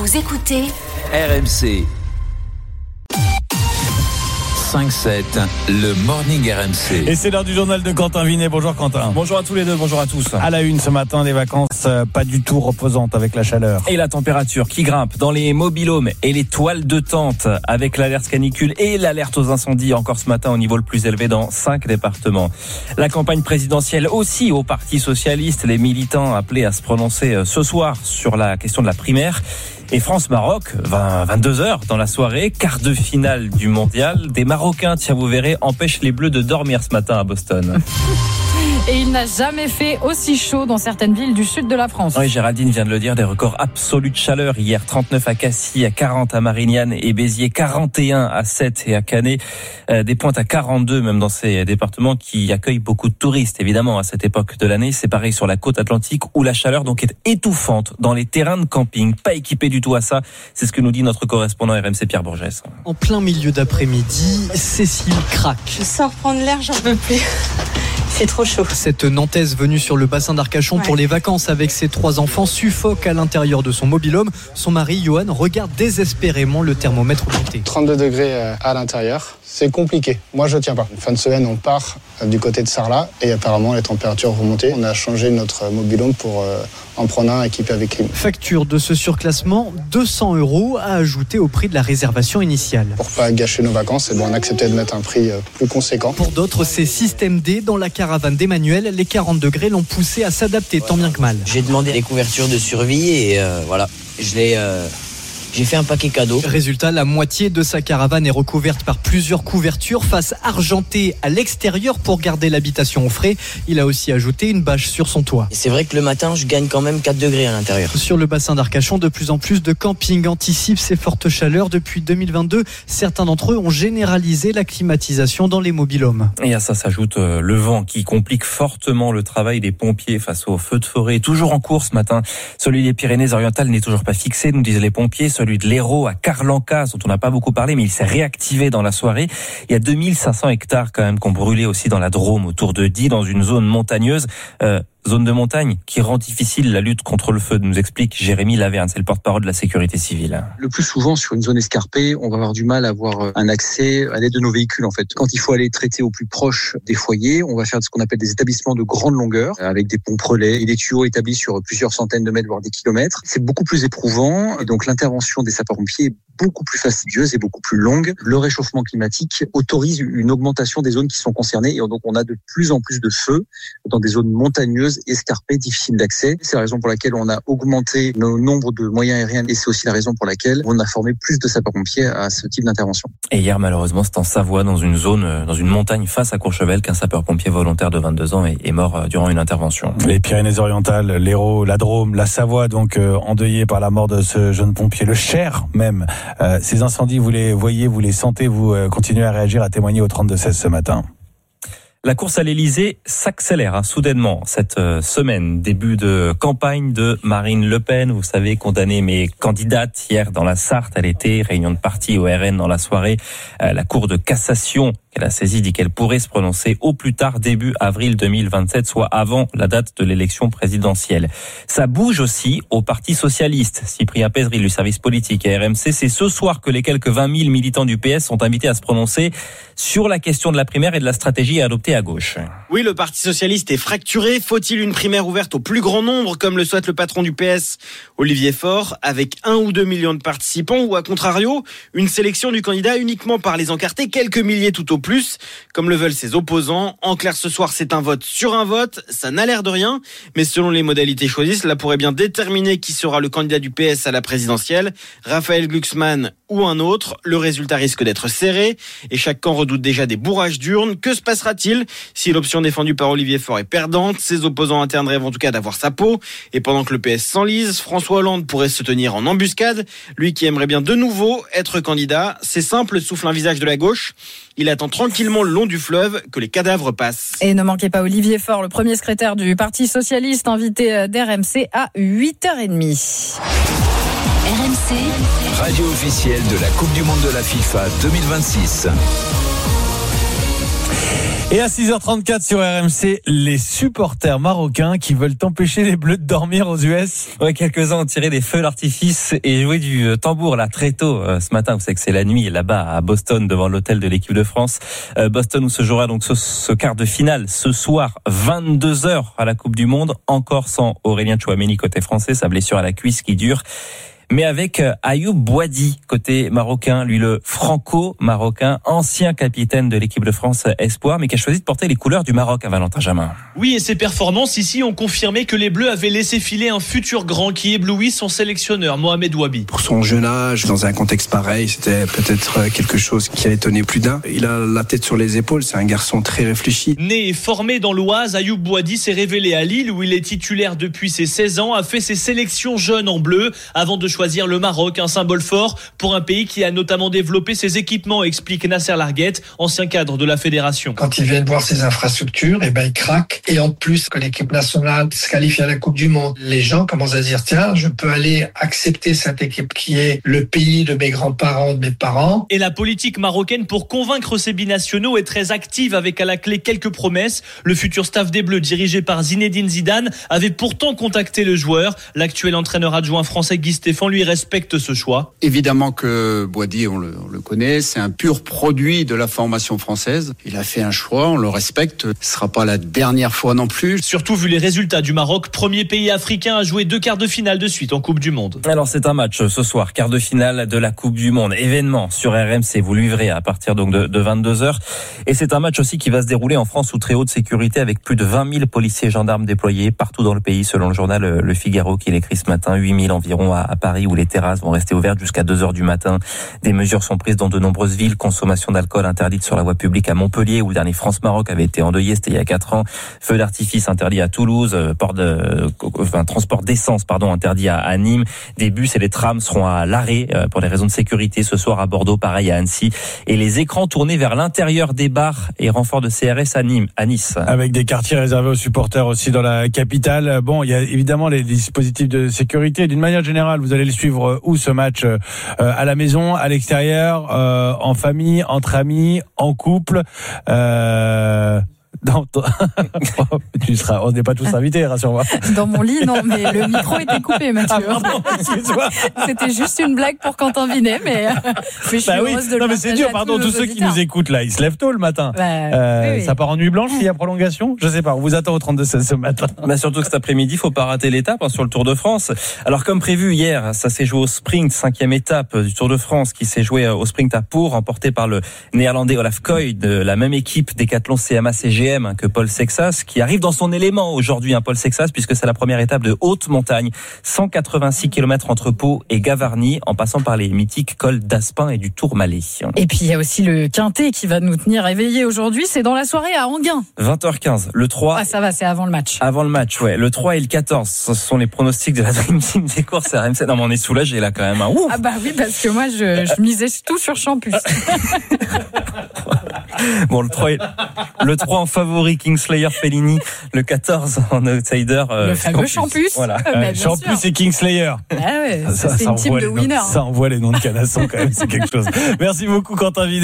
Vous écoutez RMC 5-7, le Morning RMC. Et c'est l'heure du journal de Quentin Vinet. Bonjour Quentin. Bonjour à tous les deux, bonjour à tous. À la une ce matin, des vacances pas du tout reposantes avec la chaleur. Et la température qui grimpe dans les mobilhomes et les toiles de tente avec l'alerte canicule et l'alerte aux incendies encore ce matin au niveau le plus élevé dans 5 départements. La campagne présidentielle aussi au Parti Socialiste, les militants appelés à se prononcer ce soir sur la question de la primaire. Et France-Maroc, 22h dans la soirée, quart de finale du mondial. Des Marocains, tiens vous verrez, empêchent les Bleus de dormir ce matin à Boston. Et il n'a jamais fait aussi chaud dans certaines villes du sud de la France. Oui, Géraldine vient de le dire, des records absolus de chaleur. Hier, 39 à Cassis, à 40 à Marignane et Béziers, 41 à Sète et à Canet. Des pointes à 42 même dans ces départements qui accueillent beaucoup de touristes, évidemment, à cette époque de l'année. C'est pareil sur la côte atlantique où la chaleur donc est étouffante dans les terrains de camping, pas équipés du tout à ça. C'est ce que nous dit notre correspondant RMC Pierre Bourgès. En plein milieu d'après-midi, Cécile craque. Je sors prendre l'air, j'en peux plus. C'est trop chaud. Cette Nantaise venue sur le bassin d'Arcachon pour les vacances avec ses 3 enfants suffoque à l'intérieur de son mobil-home. Son mari, Johan, regarde désespérément le thermomètre monter. 32 degrés à l'intérieur, c'est compliqué. Moi, je tiens pas. Fin de semaine, on part du côté de Sarlat et apparemment, les températures vont monter. On a changé notre mobil-home pour en prendre un équipé avec clim. Facture de ce surclassement, 200 € à ajouter au prix de la réservation initiale. Pour pas gâcher nos vacances, on a accepté de mettre un prix plus conséquent. Pour d'autres, c'est système D. Dans la caravane d'Emmanuel, les 40 degrés l'ont poussé à s'adapter tant bien que mal. J'ai demandé les couvertures de survie et voilà, j'ai fait un paquet cadeau. Résultat, la moitié de sa caravane est recouverte par plusieurs couvertures, face argentée à l'extérieur pour garder l'habitation au frais. Il a aussi ajouté une bâche sur son toit. Et c'est vrai que le matin, je gagne quand même 4 degrés à l'intérieur. Sur le bassin d'Arcachon, de plus en plus de campings anticipent ces fortes chaleurs. Depuis 2022, certains d'entre eux ont généralisé la climatisation dans les mobil-homes. Et à ça s'ajoute le vent qui complique fortement le travail des pompiers face aux feux de forêt. Toujours en cours ce matin, celui des Pyrénées-Orientales n'est toujours pas fixé, nous disent les pompiers. Celui de l'Hérault à Carlancas, dont on n'a pas beaucoup parlé, mais il s'est réactivé dans la soirée. Il y a 2500 hectares quand même qui ont brûlé aussi dans la Drôme, autour de Die, dans une zone montagneuse. Zone de montagne qui rend difficile la lutte contre le feu, nous explique Jérémy Laverne, c'est le porte-parole de la sécurité civile. Le plus souvent, sur une zone escarpée, on va avoir du mal à avoir un accès à l'aide de nos véhicules, en fait. Quand il faut aller traiter au plus proche des foyers, on va faire ce qu'on appelle des établissements de grande longueur, avec des pompes relais et des tuyaux établis sur plusieurs centaines de mètres, voire des kilomètres. C'est beaucoup plus éprouvant, et donc l'intervention des sapeurs-pompiers est beaucoup plus fastidieuse et beaucoup plus longue. Le réchauffement climatique autorise une augmentation des zones qui sont concernées, et donc on a de plus en plus de feux dans des zones montagneuses, escarpées, difficiles d'accès. C'est la raison pour laquelle on a augmenté le nombre de moyens aériens, et c'est aussi la raison pour laquelle on a formé plus de sapeurs-pompiers à ce type d'intervention. Et hier, malheureusement, c'est en Savoie, dans une zone, dans une montagne face à Courchevel, qu'un sapeur-pompier volontaire de 22 ans est mort durant une intervention. Les Pyrénées-Orientales, l'Hérault, la Drôme, la Savoie, donc endeuillées par la mort de ce jeune pompier, le Cher même. Ces incendies, vous les voyez, vous les sentez, vous continuez à réagir, à témoigner au 32-16 ce matin. La course à l'Elysée s'accélère soudainement cette semaine. Début de campagne de Marine Le Pen. Vous savez, condamnée mais candidate hier dans la Sarthe. Elle était réunion de parti au RN dans la soirée. La Cour de cassation qu'elle a saisie dit qu'elle pourrait se prononcer au plus tard début avril 2027, soit avant la date de l'élection présidentielle. Ça bouge aussi au Parti Socialiste. Cyprien Pézeril du service politique à RMC, c'est ce soir que les quelques 20 000 militants du PS sont invités à se prononcer sur la question de la primaire et de la stratégie à adopter à gauche. Oui, le Parti Socialiste est fracturé. Faut-il une primaire ouverte au plus grand nombre, comme le souhaite le patron du PS, Olivier Faure, avec 1 ou 2 millions de participants, ou à contrario, une sélection du candidat uniquement par les encartés, quelques milliers tout au plus, comme le veulent ses opposants. En clair, ce soir, c'est un vote sur un vote. Ça n'a l'air de rien, mais selon les modalités choisies, cela pourrait bien déterminer qui sera le candidat du PS à la présidentielle, Raphaël Glucksmann ou un autre. Le résultat risque d'être serré et chaque camp redoute déjà des bourrages d'urnes. Que se passera-t-il si l'option défendue par Olivier Faure est perdante? Ses opposants internes rêvent en tout cas d'avoir sa peau. Et pendant que le PS s'enlise, François Hollande pourrait se tenir en embuscade. Lui qui aimerait bien de nouveau être candidat. C'est simple, souffle un visage de la gauche. Il attend tranquillement le long du fleuve que les cadavres passent. Et ne manquez pas Olivier Faure, le premier secrétaire du Parti Socialiste, invité d'RMC à 8h30. RMC, Radio officielle de la Coupe du Monde de la FIFA 2026. Et à 6h34 sur RMC, les supporters marocains qui veulent empêcher les Bleus de dormir aux US. Ouais, quelques-uns ont tiré des feux d'artifice et joué du tambour là très tôt ce matin. Vous savez que c'est la nuit là-bas à Boston devant l'hôtel de l'équipe de France. Boston où se jouera donc ce quart de finale ce soir 22h à la Coupe du Monde. Encore sans Aurélien Tchouameni côté français, sa blessure à la cuisse qui dure. Mais avec Ayoub Boadi, côté marocain, lui le franco-marocain, ancien capitaine de l'équipe de France Espoir, mais qui a choisi de porter les couleurs du Maroc à Valentin Jamin. Oui, et ses performances ici ont confirmé que les Bleus avaient laissé filer un futur grand qui éblouit son sélectionneur, Mohamed Wabi. Pour son jeune âge, dans un contexte pareil, c'était peut-être quelque chose qui a étonné plus d'un. Il a la tête sur les épaules, c'est un garçon très réfléchi. Né et formé dans l'Oise, Ayoub Boadi s'est révélé à Lille où il est titulaire depuis ses 16 ans, a fait ses sélections jeunes en bleu avant de choisir le Maroc, un symbole fort pour un pays qui a notamment développé ses équipements, explique Nasser Larguette, ancien cadre de la fédération. Quand ils viennent voir ces infrastructures, ils craquent. Et en plus que l'équipe nationale se qualifie à la Coupe du Monde, les gens commencent à se dire tiens, je peux aller accepter cette équipe qui est le pays de mes grands-parents, de mes parents. Et la politique marocaine pour convaincre ces binationaux est très active avec à la clé quelques promesses. Le futur staff des Bleus dirigé par Zinedine Zidane avait pourtant contacté le joueur. L'actuel entraîneur adjoint français Guy Stéphane lui respecte ce choix. Évidemment que Boadi, on le connaît, c'est un pur produit de la formation française. Il a fait un choix, on le respecte. Ce ne sera pas la dernière fois non plus. Surtout vu les résultats du Maroc, premier pays africain à jouer 2 quarts de finale de suite en Coupe du Monde. Alors c'est un match ce soir, quart de finale de la Coupe du Monde. Événement sur RMC, vous le vivrez à partir donc de 22h. Et c'est un match aussi qui va se dérouler en France sous très haute sécurité avec plus de 20 000 policiers et gendarmes déployés partout dans le pays selon le journal Le Figaro qui l'écrit ce matin. 8 000 environ à Paris où les terrasses vont rester ouvertes jusqu'à 2h du matin. Des mesures sont prises dans de nombreuses villes. Consommation d'alcool interdite sur la voie publique à Montpellier où le dernier France-Maroc avait été endeuillé, c'était il y a 4 ans. Feu d'artifice interdit à Toulouse, transport d'essence interdit à Nîmes. Des bus et les trams seront à l'arrêt pour des raisons de sécurité ce soir à Bordeaux, pareil à Annecy. Et les écrans tournés vers l'intérieur des bars et renfort de CRS à Nice. Avec des quartiers réservés aux supporters aussi dans la capitale. Bon, il y a évidemment les dispositifs de sécurité. D'une manière générale, vous allez le suivre où ce match? À la maison, à l'extérieur, en famille, entre amis, en couple. On n'est pas tous invités, rassure-moi. Dans mon lit, non, mais le micro était coupé, Mathieu. Ah, pardon, excuse-moi. C'était juste une blague pour Quentin Vinet, mais je suis heureuse de le Non, mais c'est dur, pardon, tous ceux qui nous écoutent là, ils se lèvent tôt le matin. Oui. Ça part en nuit blanche s'il y a prolongation? Je sais pas, on vous attend au 32-16 ce matin. Surtout que cet après-midi, il faut pas rater l'étape sur le Tour de France. Alors, comme prévu hier, ça s'est joué au sprint, 5e étape du Tour de France, qui s'est joué au sprint à Pau, remporté par le néerlandais Olaf Koy, de la même équipe Décathlon CMA CGM que Paul Sexas, qui arrive dans son élément aujourd'hui, Paul Sexas, puisque c'est la première étape de haute montagne, 186 km entre Pau et Gavarnie, en passant par les mythiques cols d'Aspin et du Tourmalet. Et puis il y a aussi le Quintet qui va nous tenir éveillés aujourd'hui, c'est dans la soirée à Enghien. 20h15, le 3... Ah ça va, c'est avant le match. Avant le match, ouais. Le 3 et le 14, ce sont les pronostics de la Dream Team des courses RMC. Non mais on est soulagés là quand même. Ah bah oui, parce que moi je misais tout sur Champus. Bon, le 3 en favori, Kingslayer Fellini. Le 14 en outsider. Le fameux Champus. Voilà. Champus et Kingslayer. Ah ouais, c'est une team de winners. Ça envoie les noms de canassons quand même, c'est quelque chose. Merci beaucoup Quentin Vinet.